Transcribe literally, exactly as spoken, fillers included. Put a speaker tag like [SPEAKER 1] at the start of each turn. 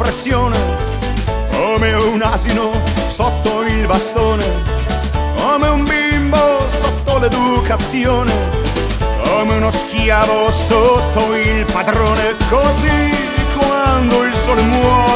[SPEAKER 1] pressione, come un asino sotto il bastone, come un bimbo sotto l'educazione, come uno schiavo sotto il padrone. Così quando il sole muore